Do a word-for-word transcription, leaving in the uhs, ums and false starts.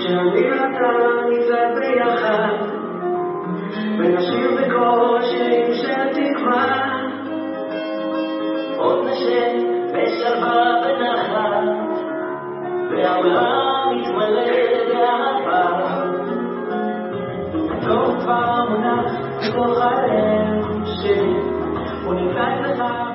שאני ואתה נצעד ביחד ונשאיר בקול שירים של תקווה עוד נשב בשלווה ונחת והעולם יתמלא באהבה הטוב כבר מונח בתוך הלב שלי הוא נמצא אצלך